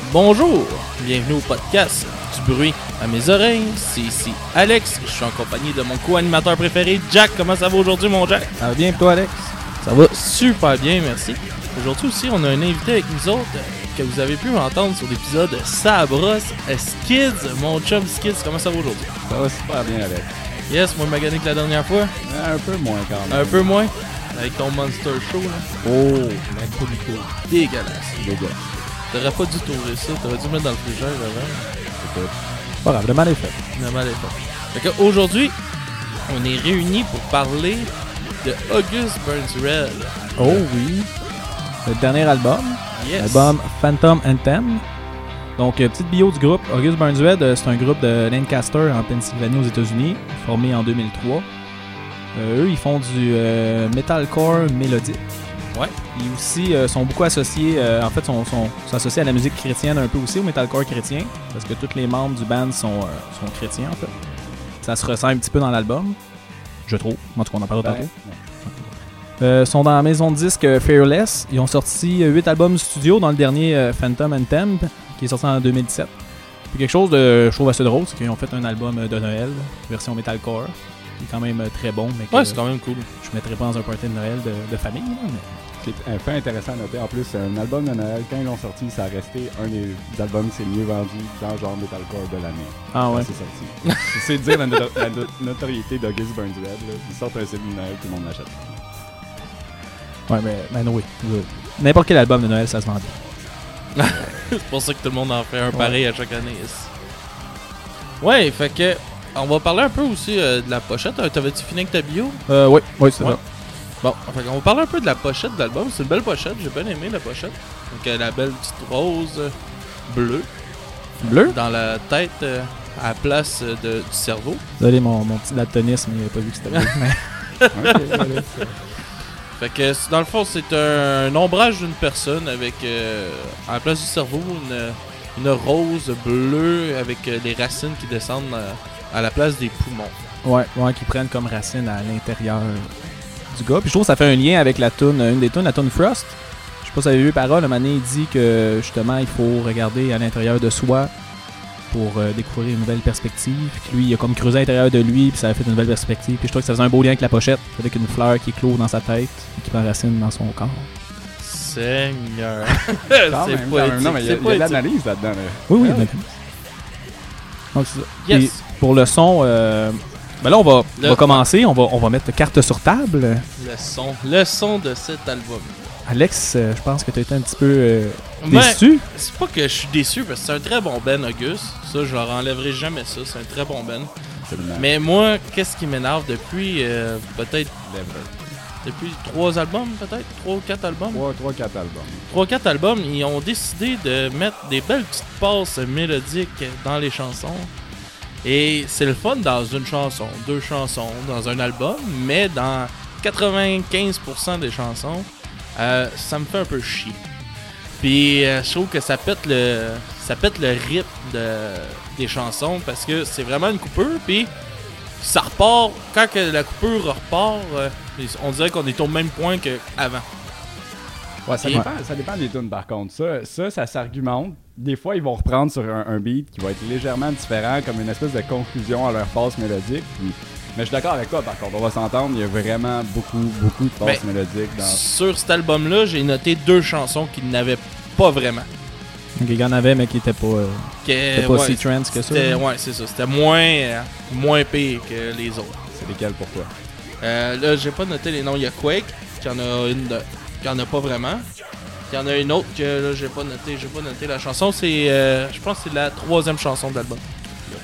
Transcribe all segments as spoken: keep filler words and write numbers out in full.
Bonjour, bienvenue au podcast du bruit à mes oreilles. C'est ici Alex, je suis en compagnie de mon co-animateur préféré, Jack. Comment ça va aujourd'hui, mon Jack? Ça va bien pour toi, Alex? Ça va super bien, merci. Aujourd'hui aussi, on a un invité avec nous autres euh, que vous avez pu entendre sur l'épisode Sabros Skids. Mon chum Skids, comment ça va aujourd'hui? Ça va super bien, Alex. Yes, moins magané que la dernière fois. Un peu moins quand même. Un peu moins. Avec ton Monster Show, là. Oh, même pas du tout. Dégueulasse. Dégueulasse. T'aurais pas dû t'ouvrir ça, t'aurais dû le mettre dans le frigère avant. Écoute, pas grave, le mal est fait. Le mal est fait. Fait qu'aujourd'hui, on est réunis pour parler de August Burns Red. Oh oui. Le dernier album. Yes. L'album Phantom Anthem. Donc, euh, petite bio du groupe. August Burns Red, euh, c'est un groupe de Lancaster en Pennsylvanie aux États-Unis, formé en deux mille trois. Euh, eux, ils font du euh, metalcore mélodique. Ouais. Ils aussi euh, sont beaucoup associés, euh, en fait, sont, sont, sont associés à la musique chrétienne un peu aussi, au metalcore chrétien, parce que tous les membres du band sont, euh, sont chrétiens, en fait. Ça se ressent un petit peu dans l'album, je trouve. En tout cas, on en parlera Ben, tantôt. Ils euh, sont dans la maison de disques Fearless. Ils ont sorti huit albums studio, dans le dernier euh, Phantom Anthem, qui est sorti en deux mille dix-sept. Puis quelque chose de, je trouve, assez drôle, c'est qu'ils ont fait un album de Noël, version metalcore, qui est quand même très bon. Mais que, Ouais, c'est quand même cool. Je mettrais pas dans un party de Noël de, de famille, là, mais... C'est un fait intéressant à noter. En plus, un album de Noël, quand ils l'ont sorti, ça a resté un des albums qui s'est mieux vendu dans le genre metalcore de l'année. Ah ouais. C'est sorti. C'est dire la, noto- la no- notoriété d'August Burns Red. Là. Ils sortent un C D de Noël, tout le monde l'achète. Ouais, mais, mais oui. oui. N'importe quel album de Noël, ça se vend bien. C'est pour ça que tout le monde en fait un pareil à chaque année. Ouais, fait que on va parler un peu aussi euh, de la pochette. Euh, T'avais-tu fini avec ta bio? Euh, oui, oui, c'est Ouais. ça. Bon, fait qu'on va parler un peu de la pochette de l'album. C'est une belle pochette, j'ai bien aimé la pochette. Donc euh, la belle petite rose euh, bleue Bleu? dans la tête euh, à la place euh, de, du cerveau. Désolé, mon, mon petit daltonisme, il n'a pas vu que c'était bleu. mais... Okay, voilà. Fait que c'est- dans le fond, c'est un, un ombrage d'une personne avec euh, à la place du cerveau une, une rose bleue avec euh, les racines qui descendent euh, à la place des poumons. Ouais, ouais, qui prennent comme racine à l'intérieur du gars. Puis je trouve que ça fait un lien avec la tune, une des tunes, la tune Frost. Je sais pas si vous avez vu Parole, un moment donné, il dit que justement il faut regarder à l'intérieur de soi pour euh, découvrir une nouvelle perspective. Puis lui, il a comme creusé à l'intérieur de lui, puis ça a fait une nouvelle perspective. Puis je trouve que ça faisait un beau lien avec la pochette, avec une fleur qui clôt dans sa tête et qui prend racine dans son corps. Seigneur. Quand c'est même, quand même. poétique. Non, mais il y a, c'est il y a de poétique. l'analyse là-dedans. Là. Oui, oui, Ah il y oui. en a. Donc c'est ça. Yes. Puis, pour le son, euh, ben là on va, on Le- va commencer, on va, on va mettre carte sur table. Le son. Le son de cet album. Alex, euh, je pense que tu as été un petit peu euh, Ben, déçu. c'est pas que je suis déçu parce que c'est un très bon Ben, Auguste. Ça, je leur enlèverai jamais ça. C'est un très bon Ben. Absolument. Mais moi, qu'est-ce qui m'énerve depuis euh, peut-être depuis trois albums, peut-être trois ou quatre albums. trois, trois, quatre albums. trois quatre albums, ils ont décidé de mettre des belles petites passes mélodiques dans les chansons. Et c'est le fun dans une chanson, deux chansons, dans un album, mais dans quatre-vingt-quinze pour cent des chansons, euh, ça me fait un peu chier. Puis euh, je trouve que ça pète le ça pète le rythme de, des chansons parce que c'est vraiment une coupure, puis ça repart, quand que la coupure repart, euh, on dirait qu'on est au même point qu'avant. Ouais, ça, Et- dépend, ça dépend des tunes par contre. Ça, ça, ça s'argumente. Des fois, ils vont reprendre sur un, un beat qui va être légèrement différent, comme une espèce de conclusion à leur passe mélodique. Puis- Mais je suis d'accord avec toi par contre, on va s'entendre, il y a vraiment beaucoup, beaucoup de passes Ben, mélodiques dans. Sur cet album-là, j'ai noté deux chansons qui n'avaient pas vraiment. Donc, il y en avait, mais qui n'étaient pas, euh, Que, étaient pas ouais, si trance que ça. c'était- là. ouais, c'est ça. C'était moins, euh, moins pire que les autres. C'est lesquels pour toi? Euh, là, j'ai pas noté les noms. Il y a Quake, qui en a une de, qui en a pas vraiment. Il y en a une autre que là, j'ai pas noté. J'ai pas noté la chanson. C'est, euh, je pense, que c'est la troisième chanson de l'album. The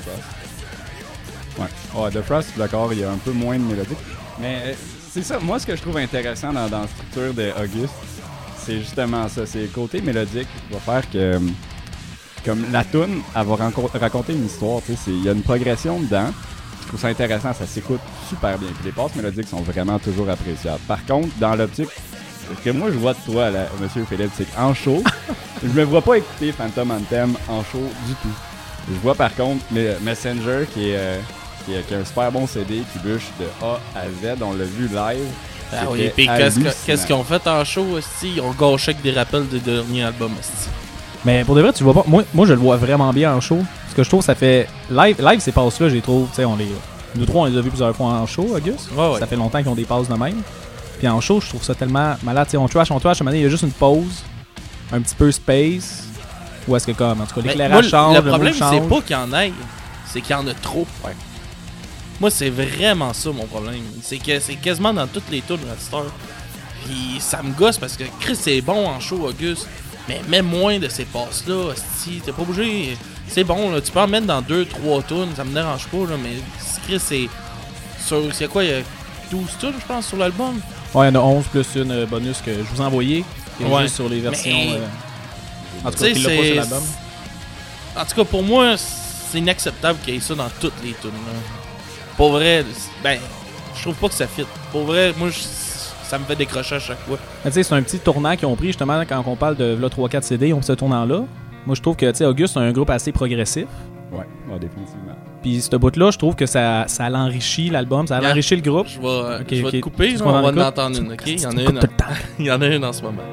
Frost. Ouais. Ouais, The Frost, je suis d'accord, il y a un peu moins de mélodique. Mais euh, c'est ça, moi ce que je trouve intéressant dans, dans la structure de Auguste, c'est justement ça. C'est le côté mélodique qui va faire que, euh, comme la tune, elle va ranco- raconter une histoire. Tu sais, c'est- il y a une progression dedans. Je trouve ça intéressant, ça s'écoute super bien. Puis les passes mélodiques sont vraiment toujours appréciables. Par contre, dans l'optique, ce que moi je vois de toi, là, Monsieur Philippe, c'est qu'en show, je me vois pas écouter Phantom Anthem en show du tout. Je vois par contre mais- Messenger qui est, euh, qui, est, qui a un super bon C D qui bûche de A à Z. On l'a vu live. Ah C'était oui, puis qu'est-ce que- hallucinant. qu'est-ce qu'ils ont fait en show, esti? Ils ont gâché avec des rappels des derniers albums, esti. Mais pour de vrai, tu le vois pas. Moi, moi, je le vois vraiment bien en show. Parce que je trouve que ça fait. Live, live ces passes-là, je les trouve. Tu sais, on les. Nous trois, on les a vus plusieurs fois en show, Auguste. Ouais, ouais. Ça fait longtemps qu'ils ont des passes de même. Puis en show, je trouve ça tellement malade. Tu sais, on trash, on trash. À un moment donné, il y a juste une pause, un petit peu space. Ou est-ce que comme, en tout cas, Mais l'éclairage moi, le- change, Le le problème, mood change. c'est pas qu'il y en ait, c'est qu'il y en a trop. Ouais. Moi, c'est vraiment ça mon problème. C'est que c'est quasiment dans toutes les tours de la star. Puis ça me gosse parce que Chris, c'est bon en show, Auguste. Mais mets moins de ces passes-là, si t'es pas obligé. C'est bon, là, tu peux en mettre dans deux trois tunes, ça me dérange pas, là, mais Chris, c'est. Sur, c'est quoi, il y a douze tunes, je pense, sur l'album? Ouais, il y en a onze plus une euh, bonus que je vous ai envoyé. Qui est Ouais. juste sur les versions. Mais- euh, En tout Tu cas, sais, qui l'a pas c'est- sur l'album. En tout cas, pour moi, c'est inacceptable qu'il y ait ça dans toutes les tunes. là. Pour vrai, ben, je trouve pas que ça fit. Pour vrai, moi, je- ça me fait décrocher à chaque fois. Mais tu sais, c'est un petit tournant qu'ils ont pris justement quand on parle de là, trois quatre C D, ils ont fait ce tournant-là. Moi, je trouve que tu sais, Auguste, c'est un groupe assez progressif. Ouais, ouais, définitivement. Puis ce bout-là, je trouve que ça, ça l'enrichit l'album, ça Yeah. l'enrichit le groupe. Je vais, Ok, je vais ok. te couper, Tu là, vas on en va en écouter? entendre une, ok? Il y en a Tu une. coupes tout le temps. Il y en a une en ce moment.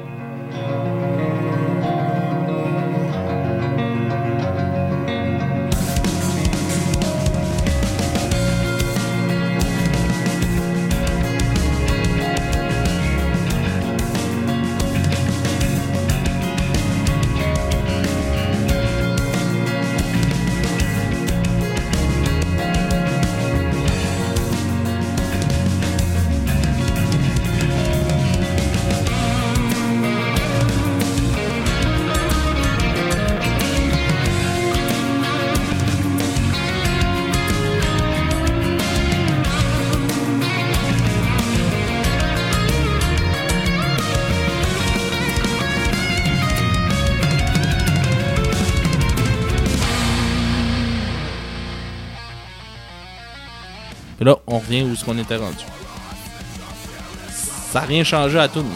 Puis là, on revient où est-ce qu'on était rendu. Ça n'a rien changé à tout, là.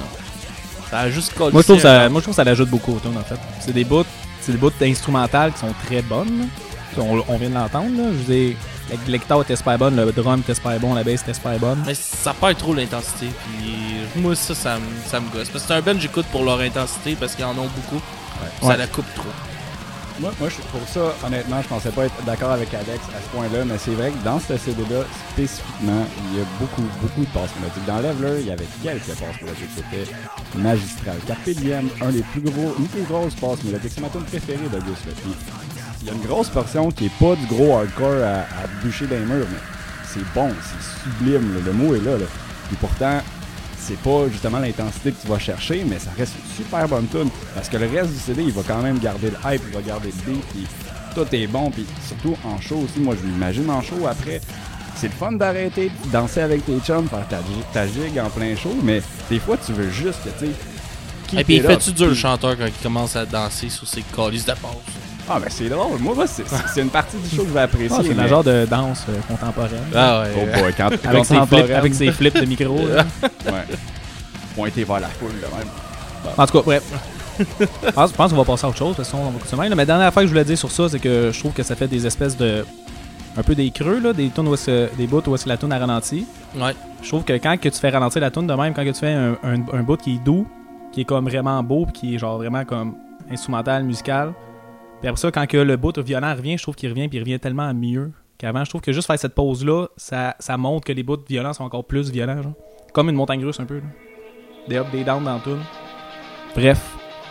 Ça a juste collé. Moi, je trouve ça, moi, je trouve que ça l'ajoute beaucoup au tune, en fait. C'est des bouts, c'est des bouts instrumentales qui sont très bonnes. Là. On, on vient de l'entendre, là. Je veux dire, la, la guitare était super bonne, le drum était super bon, la bass était super bonne. Mais ça perd trop l'intensité. Puis moi, ça, ça, me- ça me gosse. Parce que c'est un band, j'écoute pour leur intensité parce qu'ils en ont beaucoup. Ça Ouais. la coupe trop. Moi, moi je, pour ça, honnêtement, je pensais pas être d'accord avec Alex à ce point-là, mais c'est vrai que dans ce C D-là, spécifiquement, il y a beaucoup, beaucoup de passes mélodiques. Dans Leveler, il y avait quelques passes mélodiques, c'était magistral. Carpe Diem, un des plus gros, une des plus grosses passes mélodiques. C'est ma tune préférée d'Auguste. là. Puis, il y a une grosse portion qui est pas du gros hardcore à, à bûcher des murs, mais c'est bon, c'est sublime, là. Le mot est là, là. Puis pourtant, c'est pas justement l'intensité que tu vas chercher, mais ça reste une super bonne tune. Parce que le reste du C D, il va quand même garder le hype, il va garder le beat, puis tout est bon, puis surtout en show aussi. Moi, je m'imagine en show après. C'est le fun d'arrêter, de danser avec tes chums, faire ta, gi- ta gigue en plein show, mais des fois, tu veux juste, tu sais. Et puis, il keep it fait-tu up. dur le chanteur quand il commence à danser sur ses calices de passe? Ah, ben c'est drôle. Moi, moi, c'est c'est une partie du show que je vais apprécier. Ah, c'est mais- un genre de danse euh, contemporaine. Ah ouais. Oh boy, quand, avec, quand ses flips, contemporaine. avec ses flips de micro. là. Ouais. Pointer vers la foule, là, même. En tout cas, bref. Je pense, je pense qu'on va passer à autre chose, parce qu'on va continuer. Là, mais la dernière fois que je voulais dire sur ça, c'est que je trouve que ça fait des espèces de. Un peu des creux, là, des tunes où est-ce que- des bouts où est-ce que la tune a ralenti. Ouais. Je trouve que quand que tu fais ralentir la tune de même, quand que tu fais un, un, un bout qui est doux, qui est comme vraiment beau, puis qui est genre vraiment comme instrumental, musical. Puis après ça, quand que le bout violent revient, je trouve qu'il revient, puis il revient tellement mieux qu'avant. Je trouve que juste faire cette pause-là, ça, ça montre que les bouts violents sont encore plus violents, genre. Comme une montagne russe un peu, là. Des up, des down dans la tune. Bref,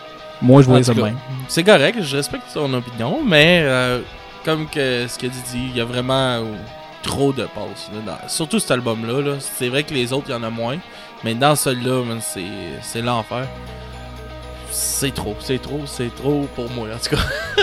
moi je En voyais tout ça de cas, même. C'est correct, je respecte son opinion, mais euh, comme que ce que dit, il y a vraiment euh, trop de passes. là, dans- surtout cet album-là. Là. C'est vrai que les autres, il y en a moins. Mais dans celui-là, man, c'est, c'est l'enfer. C'est trop, c'est trop, c'est trop pour moi, en tout cas.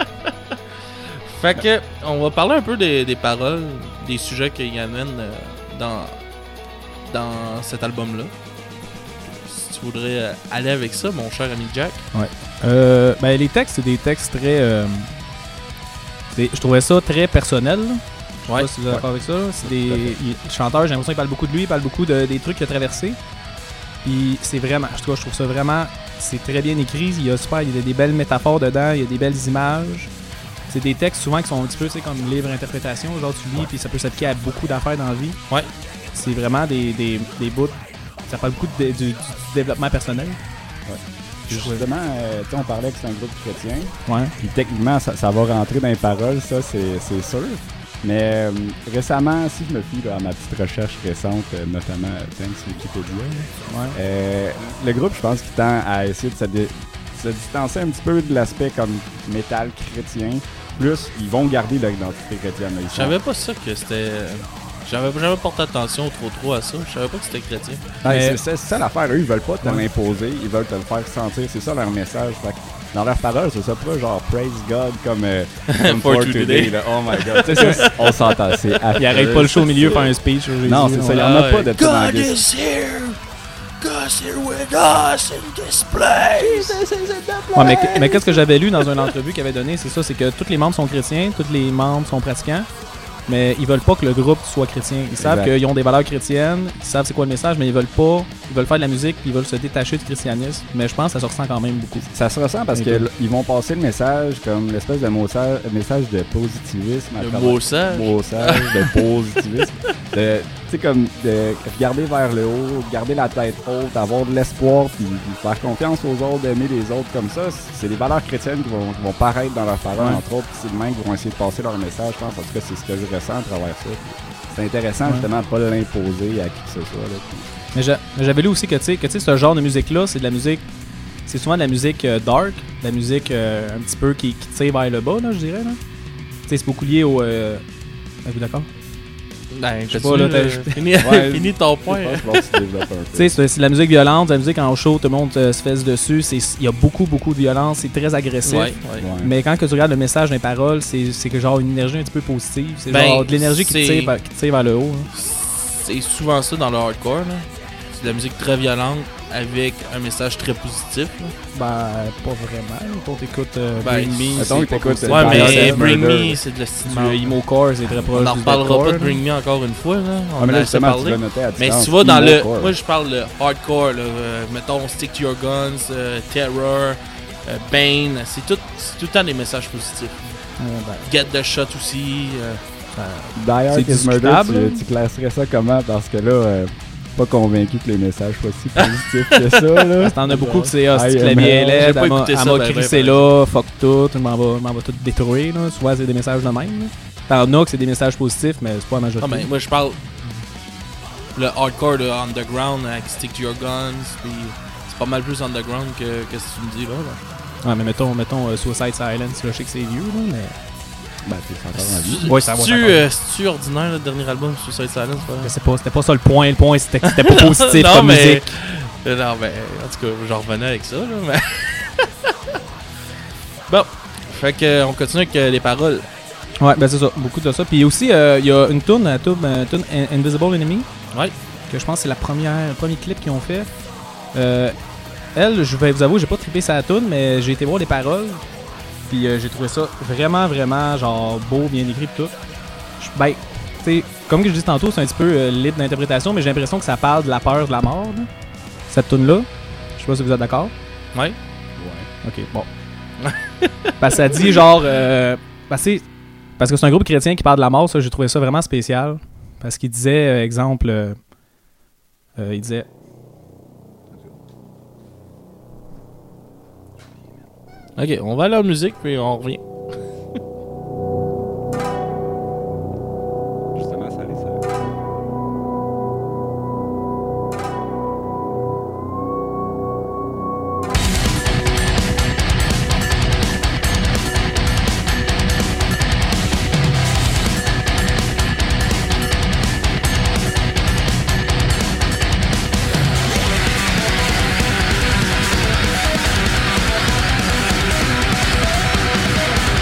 Fait que, on va parler un peu des, des paroles, des sujets qu'il amène euh, dans, dans cet album-là. Si tu voudrais euh, aller avec ça, mon cher ami Jack. Euh, ben, les textes, c'est des textes très. euh, c'est- je trouvais ça très personnel. là. Je sais Ouais. pas si vous êtes d'accord avec ça. là. C'est des, il- le chanteur, j'ai l'impression qu'il parle beaucoup de lui, il parle beaucoup de, des trucs qu'il a traversés. Puis c'est vraiment, je trouve, je trouve ça vraiment, c'est très bien écrit. Il y a super, il y a des belles métaphores dedans, il y a des belles images. C'est des textes souvent qui sont un petit peu, tu sais, comme livre interprétation, genre tu lis, puis ça peut s'appliquer à beaucoup d'affaires dans la vie. Ouais. C'est vraiment des, des, des bouts. Ça parle beaucoup de- du, du développement personnel. Puis justement, euh, tu sais, on parlait que c'est un groupe chrétien. Ouais. Puis techniquement, ça, ça va rentrer dans les paroles, ça, c'est, c'est sûr. Mais euh, récemment, si je me fie là, à ma petite recherche récente, euh, notamment euh, thanks Wikipédia, Ouais. euh, le groupe, je pense qu'il tend à essayer de se, dé- se distancer un petit peu de l'aspect comme métal chrétien. Plus, ils vont garder leur identité chrétienne. Là, ils Je sont- savais pas ça que c'était. J'avais jamais porté attention trop trop à ça. Je savais pas que c'était chrétien. Ouais, Mais- c'est, c'est, c'est ça l'affaire. Eux, ils veulent pas te Ouais. l'imposer, ils veulent te le faire sentir. C'est ça leur message. Fait que dans leurs paroles, c'est ça pas genre praise God comme, euh, comme For for today. today. Là. Oh my God. Tu sais, ça, on s'entend. C'est affreux. Il arrête pas le show au milieu pour faire un speech sur Jésus. Non, c'est ça. Il y en a pas de ça dans la Bible. is here! God's here with us in this place! Ouais, mais, mais qu'est-ce que j'avais lu dans une entrevue qu'il avait donné, c'est ça, c'est que tous les membres sont chrétiens, tous les membres sont pratiquants, mais ils veulent pas que le groupe soit chrétien. Ils savent Exact. qu'ils ont des valeurs chrétiennes, ils savent c'est quoi le message, mais ils veulent pas, ils veulent faire de la musique, puis ils veulent se détacher du christianisme. Mais je pense que ça se ressent quand même beaucoup. Ça se ressent parce qu'ils vont passer le message comme l'espèce de message, message de positivisme. à Le travers- message? Message de positivisme. de, tu sais, comme de regarder vers le haut, garder la tête haute, avoir de l'espoir, puis, puis faire confiance aux autres, d'aimer les autres comme ça. C'est des valeurs chrétiennes qui vont, qui vont paraître dans leurs paroles, Ouais. entre autres. Puis c'est le même qui vont essayer de passer leur message, je pense. En tout cas, c'est ce que je ressens à travers ça. Puis c'est intéressant, Ouais. justement, de pas l'imposer à qui que ce soit. Là, puis- Mais j'a- mais j'avais lu aussi que tu sais, que tu sais, ce genre de musique-là, c'est de la musique, c'est souvent de la musique euh, dark, de la musique euh, un petit peu qui, qui tire vers le bas, là, je dirais. Là. Tu sais, c'est beaucoup lié au. Euh... Êtes-vous d'accord? Ben, Je sais t'as-tu, pas, là, euh, t'as- fini, Ouais. fini ton point. Je pense que tu développes un peu. Tu sais, c'est c'est de la musique violente, de la musique en show, tout le monde euh, se fesse dessus. c'est- Il y a beaucoup, beaucoup de violence, c'est très agressif. Ouais, ouais. Ouais. Mais quand que tu regardes le message dans les paroles, c'est c'est que genre une énergie un petit peu positive. C'est Ben, genre de l'énergie qui, te c'est- tire vers- qui te tire vers le haut. hein. C'est souvent ça dans le hardcore. là. C'est de la musique très violente avec un message très positif. là. Ben, pas vraiment. Quand t'écoutes euh, Ben, Bring Me, mettons c'est que pas t'écoutes, positif. euh, Ouais, Fire mais Death Bring Murder. Me, c'est de la style. Du emo-core, c'est très proche On en du reparlera deathcore, pas de là. Bring Me encore une fois. Là. On Ouais, mais en là, a assez justement, tu parlé. vas noter à Mais distance. si tu vas dans le. Emo-core. Moi, je parle le hardcore. Là, euh, mettons Stick to Your Guns, euh, Terror, euh, Bane. C'est tout, c'est tout le temps des messages positifs. Ouais, ben, Get the Shot aussi. euh, Die Hard C'est is Murder, discutable, là. tu, tu classerais ça comment? Parce que là, euh, pas convaincu que les messages soient si positifs que ça. Là. T'en as beaucoup que c'est ah, I c'est que am la vie est hell. laide, J'ai pas elle m'a écouté elle ça, m'a ben, crissé ben, là, fuck tout, je m'en va, m'en va tout détruire. Là. Souvent, c'est des messages de même. là. T'en as que c'est des messages positifs, mais c'est pas la Ah, majorité. ben, moi, je parle le hardcore de underground avec Stick to Your Guns. Puis c'est pas mal plus underground que, que ce que tu me dis là. là. Ouais, mais mettons, mettons euh, Suicide Silence, là, je sais que c'est vieux, là, mais. Ben, t'es encore en vie. Ouais, ça va, C'est-tu ça va. euh, c'est-tu ordinaire le dernier album Suicide Silence? pas? Je sais pas, c'était pas ça le point. Le point, c'était que c'était pas positif non, comme mais... musique. Euh, Non, mais en tout cas, j'en revenais avec ça. Là, mais... bon, fait que euh, on continue avec euh, les paroles. Ouais, ben c'est ça, beaucoup de ça. Puis aussi, euh, il y a une tune, la tune, euh, tune In- Invisible Enemy, Ouais. que je pense que c'est la première, le premier clip qu'ils ont fait. Euh, elle, je vais vous avouer, j'ai pas trippé sa tune, mais j'ai été voir les paroles. Puis euh, j'ai trouvé ça vraiment, vraiment, genre, beau, bien écrit pis tout. Je- Ben, tu sais, comme que je dis tantôt, c'est un petit peu euh, libre d'interprétation, mais j'ai l'impression que ça parle de la peur de la mort, là, cette tune-là. Je sais pas si vous êtes d'accord. Ouais. Ok, bon. Parce que ça dit genre. Euh, parce, que, parce que c'est un groupe chrétien qui parle de la mort, ça, j'ai trouvé ça vraiment spécial. Parce qu'il disait, euh, exemple. Euh, euh, il disait. Ok, on va aller en musique puis on revient. Justement, ça allait, ça. Thank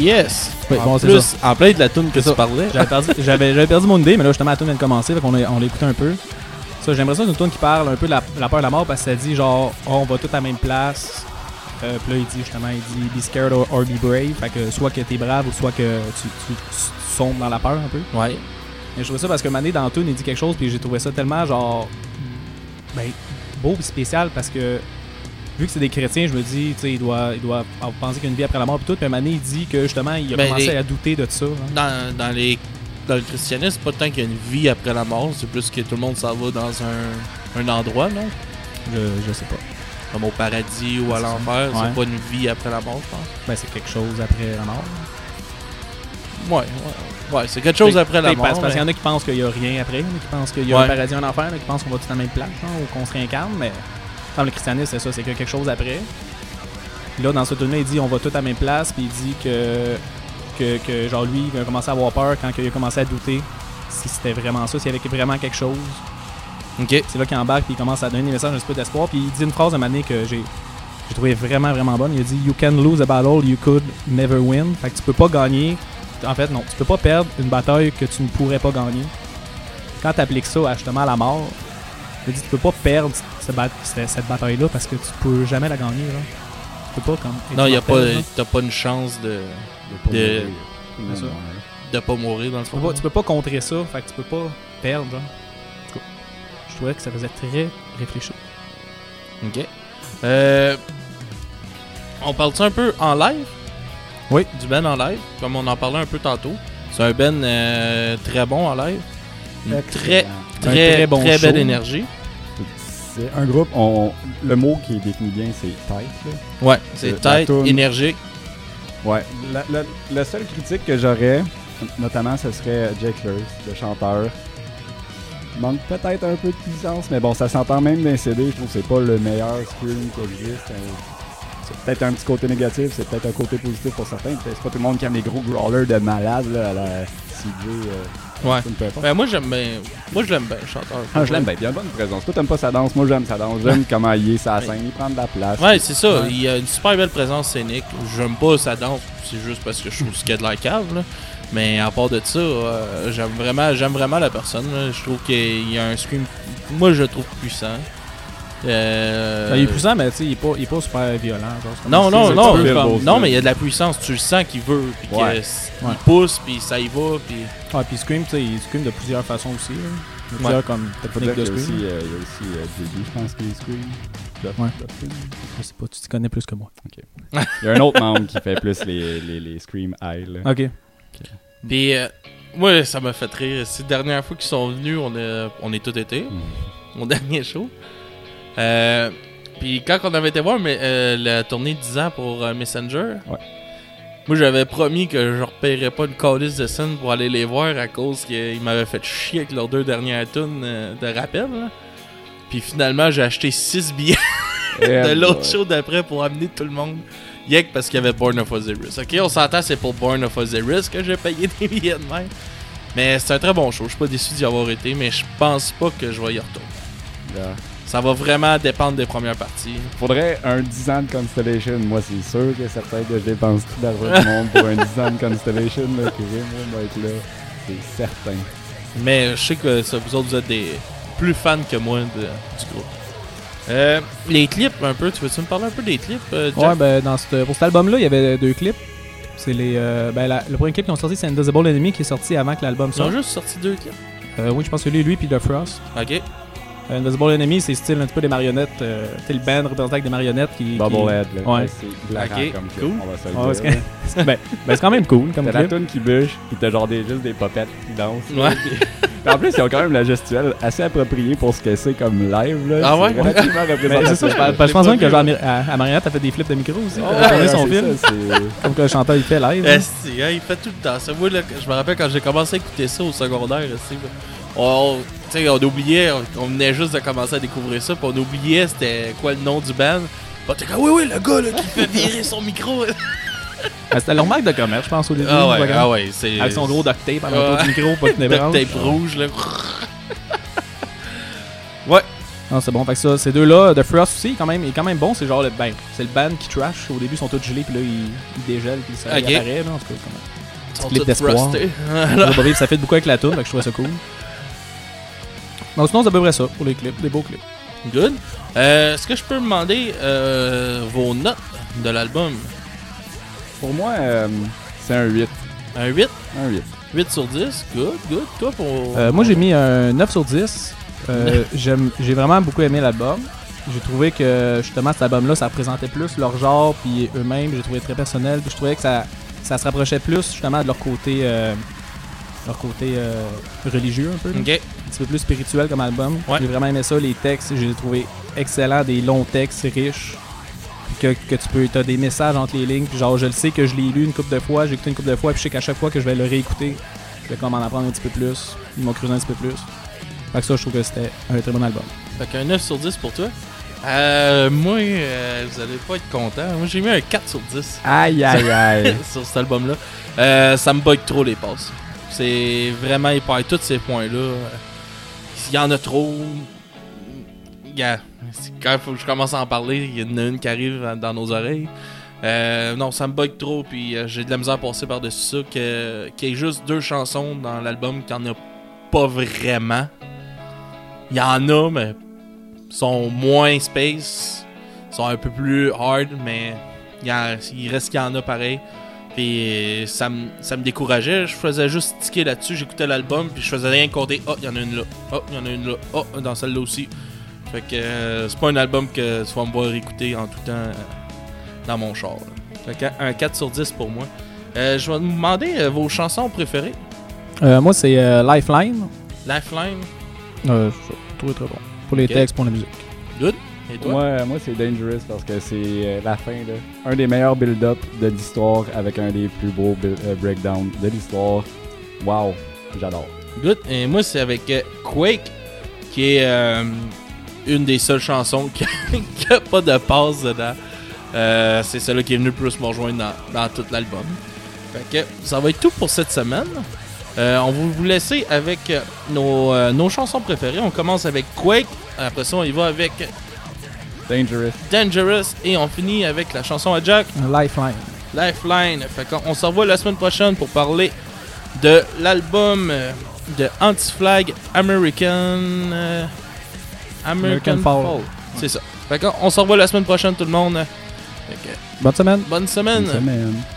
Yes! Oui, en bon, c'est plus, ça. en plein de la tune que C'est tu ça. parlais. J'avais perdu, j'avais, j'avais perdu mon idée, mais là, justement, la tune vient de commencer, fait qu'on a- on l'a écouté un peu. Ça, j'aimerais ça, c'est une tune qui parle un peu de la, la peur de la mort, parce que ça dit genre, oh, on va tous à la même place. Euh, puis là, il dit justement, il dit be scared or, or be brave. Fait que soit que t'es brave ou soit que tu, tu, tu sombres dans la peur un peu. Ouais. Mais je trouvais ça parce que Mané dans la tune, il dit quelque chose, puis j'ai trouvé ça tellement genre. Ben, beau et spécial parce que. Vu que c'est des chrétiens, je me dis, tu sais, il doit, il doit penser qu'il y a une vie après la mort et tout. Puis Mané, il dit que justement, il a Ben, commencé les- à douter de ça. Hein. Dans, dans, les, dans le christianisme, c'est pas tant qu'il y a une vie après la mort, c'est plus que tout le monde s'en va dans un, un endroit, non? Je, je sais pas. Comme au paradis ou à C'est ça. l'enfer, Ouais. c'est pas une vie après la mort, je pense. Ben, c'est quelque chose après la mort. Ouais, ouais. Ouais, c'est quelque chose Fait- après la fait, mort. Parce, parce qu'il y mais- en a qui pensent qu'il y a rien après, il y en a qui pensent qu'il y a Ouais. un paradis et un enfer, il y en a qui pensent qu'on va tout à la même place, hein, ou qu'on se réincarne, mais dans le christianisme, c'est ça, c'est qu'il y a quelque chose après. Puis là, dans ce tournée, il dit on va tout à la même place, puis il dit que, que, que genre lui, il a commencé à avoir peur quand il a commencé à douter si c'était vraiment ça, s'il y avait vraiment quelque chose. Ok. C'est là qu'il embarque, puis il commence à donner des messages un petit peu d'espoir, puis il dit une phrase à un moment donné que j'ai j'ai trouvé vraiment, vraiment bonne. Il a dit You can lose a battle you could never win. Fait que tu peux pas gagner. En fait, non, tu peux pas perdre une bataille que tu ne pourrais pas gagner. Quand tu appliques ça à, justement à la mort, il dit tu peux pas perdre cette, bat- cette, cette bataille-là parce que tu peux jamais la gagner. Là. Tu peux pas comme. être Non, y a pas, mortel, là. t'as pas une chance de, pas De- mourir. C'est ça. Non, de pas mourir dans le Tu fond. peux, pas, tu peux pas contrer ça, fait que tu peux pas perdre. Genre. En tout cas, je trouvais que ça faisait très réfléchi. Ok. Euh, on parle-tu un peu en live? Oui. Du Ben en live, comme on en parlait un peu tantôt. C'est un Ben euh, très bon en live. Une très, Excellent. très, Un très, très bon belle show. énergie. C'est un groupe, on, le mot qui est défini bien, c'est tight. Là. Ouais, c'est Euh, la tête, toune- énergique. Ouais. La, la, la seule critique que j'aurais, notamment, ce serait Jake Lurs, le chanteur. Il manque peut-être un peu de puissance, mais bon, ça s'entend même d'un C D. Je trouve que c'est pas le meilleur scream qui existe. Euh, C'est peut-être un petit côté négatif, c'est peut-être un côté positif pour certains. Peut-être c'est pas tout le monde qui aime les gros growlers de malade là, à la C J. Euh, Ouais. peu importe. Ben, moi, j'aime bien. Moi, je l'aime bien, le chanteur. Ah, je l'aime bien, il a une bonne présence. Toi, t'aimes pas sa danse, moi j'aime sa danse. J'aime comment il est sa scène, il prend de la place. Ouais, c'est ça. Ouais. Il a une super belle présence scénique. J'aime pas sa danse, c'est juste parce que je trouve qu'il y a de la cave, là. Mais à part de ça, euh, j'aime vraiment, j'aime vraiment la personne. Là. Je trouve qu'il y a un scream. Moi, je le trouve puissant. Euh... Ben, il est puissant, mais tu sais, il est pas, il est pas super violent. Genre, c'est comme Non, si non, c'est un non, petit peu Bill comme- Boston. non, mais il y a de la puissance. Tu le sens qu'il veut, puis qu'il Ouais. Ouais. pousse, puis ça y va, puis. Ouais, puis Scream, tu sais, il Scream de plusieurs façons aussi. Là. Il y a plusieurs comme Faut dire techniques de qu'il y a aussi, Scream. euh, il y a aussi euh, J D, je pense, qui est Scream. Duff- Ouais. Duffin. Je sais pas, tu t'y connais plus que moi. Il y a un autre membre qui fait plus les, les, les Scream High. Là. Ok. Puis, euh, moi, ça m'a fait rire. Ces dernières fois qu'ils sont venus, on, a, on est tout été. Mm. Mon dernier show. Euh, puis quand on avait été voir mais, euh, la tournée de dix ans pour euh, Messenger, Ouais. moi j'avais promis que je repayerais pas une calice de scène pour aller les voir à cause qu'ils m'avaient fait chier avec leurs deux dernières tunes euh, de rappel. Là. Puis finalement, j'ai acheté six billets de l'autre show d'après pour amener tout le monde. Yek parce qu'il y avait Born of Osiris. Ok, on s'entend, c'est pour Born of Osiris que j'ai payé des billets de même. Mais c'est un très bon show. Je suis pas déçu d'y avoir été, mais je pense pas que je vais y retourner. Yeah. Ça va vraiment dépendre des premières parties. Faudrait un dix ans de Constellation. Moi, c'est sûr que certain que je dépense tout l'argent du monde pour un dix ans de Constellation. Là, que moi, va être là. C'est certain. Mais je sais que ça, vous autres, vous êtes des plus fans que moi de- du groupe. Euh, les clips, un peu, tu veux-tu me parler un peu des clips, euh, Jack? Ouais, ben, dans cette, pour cet album-là, il y avait deux clips. C'est les. euh, ben, la- le premier clip qu'ils ont sorti, c'est Invisible Enemy qui est sorti avant que l'album Ils ont sorte. juste sorti deux clips. Euh, oui, je pense que lui, lui, puis The Frost. Ok. Euh, Invisible Enemy, c'est style un petit peu des marionnettes. Euh, tu sais, le band représenté avec des marionnettes qui. qui- Bubblehead, là. Ouais. C'est hilarant Ok, comme clip, cool. on va se le Ouais, dire. c'est, là. c'est- ben, ben, c'est quand même cool comme T'as la clip. toune qui bûche, pis t'as genre des, juste des popettes qui dansent. Ouais. Puis en plus, ils ont quand même la gestuelle assez appropriée pour ce que c'est comme live. Là. Ah ouais? C'est relativement Mais c'est représentatif. ça, je, pense- je pense même que genre, à, à Marionnette, a fait des flips de micro aussi. Ouais, pour tourner ouais, son c'est film. ça, c'est- Comme que le chanteur il fait live. là. Esti, hein, il fait tout le temps ça. Moi, là, je me rappelle quand j'ai commencé à écouter ça au secondaire, esti, là, on, tu sais, on oubliait, on, on venait juste de commencer à découvrir ça, puis on oubliait c'était quoi le nom du band. Bah, t'es comme, oui, oui, le gars là, qui fait virer son micro. Ben, c'était leur marque de commerce, je pense, au début. Ah ouais, Wagon. ah ouais, c'est. Avec son gros duct tape à l'entour Ouais. du micro pour que tu Duct débranches. tape rouge, là. Ouais. Non, c'est bon. Fait que ça, ces deux-là, The Frost aussi, quand même, il est quand même bon. C'est genre le ben, c'est le band qui trash. Au début, ils sont tous gelés, puis là, ils, ils dégèlent, puis ça Ok. apparaît. Là, en tout cas, comme Ils sont clip tous d'espoir. frostés. Là, bah, ça fait beaucoup avec la tune, fait que je trouvais ça cool. Donc sinon, c'est à peu près ça pour les clips, des beaux clips. Good. Euh, Est-ce que je peux me demander euh, vos notes de l'album? Pour moi, euh, c'est un huit. Un huit? Un huit. huit sur dix? Good, good. Toi, pour... Euh, moi, j'ai mis un neuf sur dix. Euh, j'aime, j'ai vraiment beaucoup aimé l'album. J'ai trouvé que justement cet album-là, ça représentait plus leur genre puis eux-mêmes. J'ai trouvé très personnel. Puis je trouvais que ça, ça se rapprochait plus justement de leur côté, euh, leur côté euh, religieux un peu. là. OK. Un petit peu plus spirituel comme album. Ouais. J'ai vraiment aimé ça. Les textes, j'ai trouvé excellents, des longs textes riches. Puis que, que tu peux, t'as des messages entre les lignes. Puis genre, je le sais que je l'ai lu une couple de fois, j'ai écouté une couple de fois, puis je sais qu'à chaque fois que je vais le réécouter, je vais comme en apprendre un petit peu plus. Ils m'ont creusé un petit peu plus. Fait que ça, je trouve que c'était un très bon album. Fait qu'un neuf sur dix pour toi. Euh, moi, euh, vous allez pas être content. Moi, j'ai mis un quatre sur dix Aïe, aïe, aïe. sur cet album-là. Euh, ça me bug trop les passes. C'est vraiment hyper. Tous ces points-là, euh, s'il y en a trop, yeah, quand il faut que je commence à en parler, il y en a une qui arrive dans nos oreilles. Euh, non, ça me bug trop, puis euh, j'ai de la misère à passer par-dessus ça. Que, qu'il y ait juste deux chansons dans l'album qu'il n'y en a pas vraiment. Il y en a, mais sont moins space, sont un peu plus hard, mais il, y a, il reste qu'il y en a pareil. Puis ça me ça me décourageait, je faisais juste ticker là-dessus, j'écoutais l'album, puis je faisais rien compter. Oh, il y en a une là. Oh, il y en a une là. Oh, dans celle-là aussi. Fait que euh, c'est pas un album que tu vas me voir écouter en tout temps euh, dans mon char. Là. Fait que un quatre sur dix pour moi. Euh, je vais vous demander euh, vos chansons préférées. Euh, moi, c'est euh, Lifeline. Lifeline, Euh, je trouve très bon. Pour les Ok. textes, pour la musique. good. Et toi? Moi, moi c'est Dangerous parce que c'est euh, la fin, là. Un des meilleurs build-up de l'histoire avec un des plus beaux build- euh, breakdowns de l'histoire. Wow, j'adore. Good. Et moi, c'est avec euh, Quake, qui est euh, une des seules chansons qui n'a pas de passe dedans. Euh, c'est celle-là qui est venue plus me rejoindre dans, dans tout l'album. Fait que ça va être tout pour cette semaine. Euh, on va vous laisser avec euh, nos, euh, nos chansons préférées. On commence avec Quake. Après ça, on y va avec Dangerous. Dangerous. Et on finit avec la chanson à Jack, Un Lifeline. Lifeline. Fait qu'on on se revoit la semaine prochaine pour parler de l'album euh, de Anti-Flag American euh, American, American Fall. Fall. C'est ça. Fait qu'on on se revoit la semaine prochaine tout le monde. Fait que, Bonne semaine. bonne semaine. Une semaine.